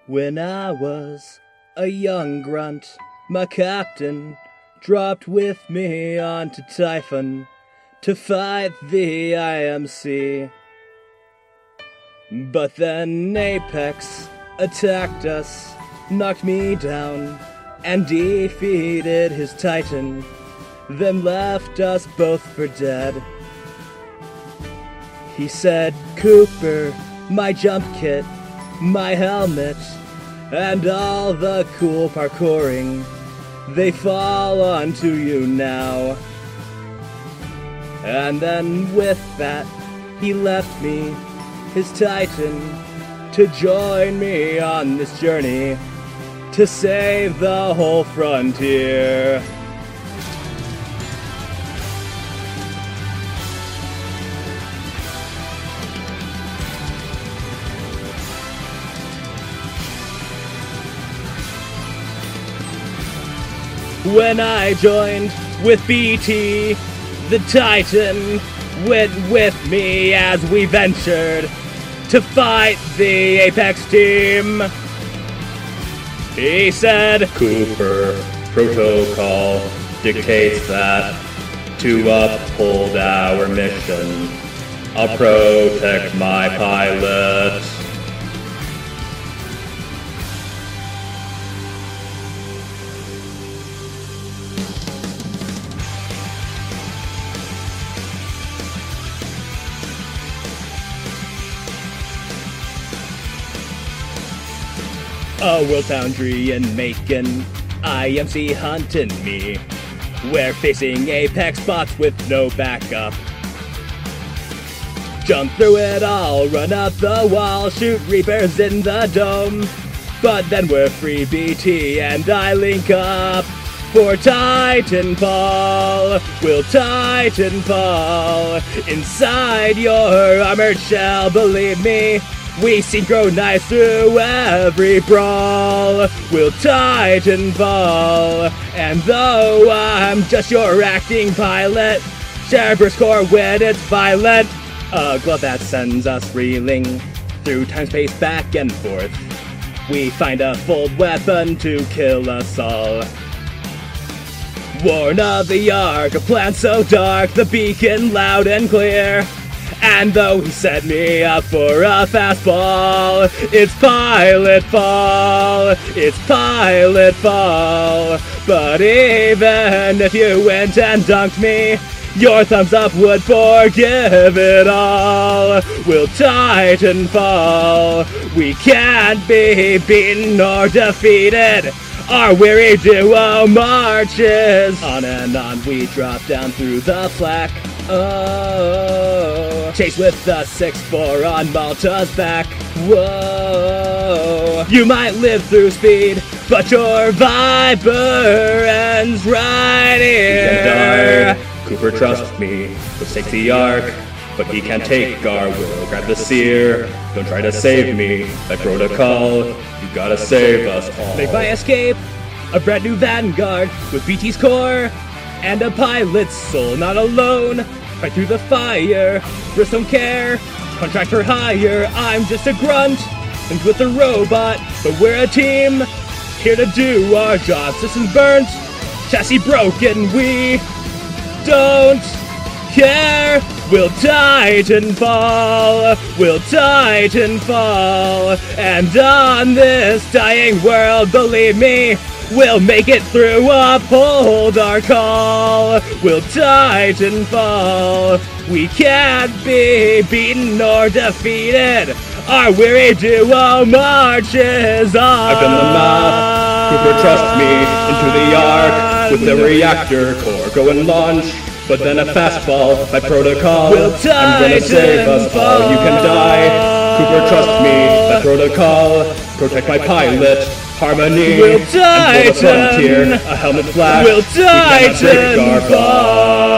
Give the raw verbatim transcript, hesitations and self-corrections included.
When I was a young grunt, my captain dropped with me onto Typhon to fight the I M C. But then Apex attacked us, knocked me down, and defeated his Titan, then left us both for dead. He said, "Cooper, my jump kit, my helmet, and all the cool parkouring, they fall onto you now." And then with that, he left me, his Titan, to join me on this journey to save the whole frontier. When I joined with B T, the Titan went with me as we ventured to fight the Apex team. He said, "Cooper, protocol dictates that to uphold our mission, I'll protect my pilot." A World Foundry in Macon, I M C hunting me. We're facing Apex bots with no backup. Jump through it all, run up the wall, shoot Reapers in the dome. But then we're free B T and I link up for Titanfall. We'll Titanfall inside your armored shell, believe me. We synchronize through every brawl. We'll Titanfall. And though I'm just your acting pilot, Cerberus core when it's violent. A glove that sends us reeling through time-space back and forth. We find a fold weapon to kill us all. Warn of the Ark, a plan so dark, the beacon loud and clear. And though he set me up for a fastball, it's pilot fall, it's pilot fall. But even if you went and dunked me, your thumbs up would forgive it all. We'll Titanfall, we can't be beaten or defeated. Our weary duo marches on and on, we drop down through the flak. Oh, chase with the six four on Malta's back. Whoa, you might live through speed, but your Viper ends right here. You can die. Cooper, trust me. Let's take the Ark, but he can't take our will. Grab the Seer. Don't try to save me. By protocol, you gotta save us all. Make my escape a brand new Vanguard with B T's core and a pilot's soul. Not alone, fight through the fire. Risk don't care, contract for hire. I'm just a grunt and with a robot, but we're a team here to do our job. Systems burnt, chassis broken. We don't care. We'll Titanfall, we'll Titanfall, and on this dying world, believe me, we'll make it through, uphold our call. We'll Titanfall, we can't be beaten or defeated. Our weary duo marches on. I've done the math, Cooper, trust me, into the Ark, with the reactor core, go and launch. But then a fastball by protocol. We'll I'm gonna save us all. You can die. Cooper, trust me. By protocol, protect my pilot. Harmony. We'll and for the frontier, a helmet flash. We'll We cannot break our fall.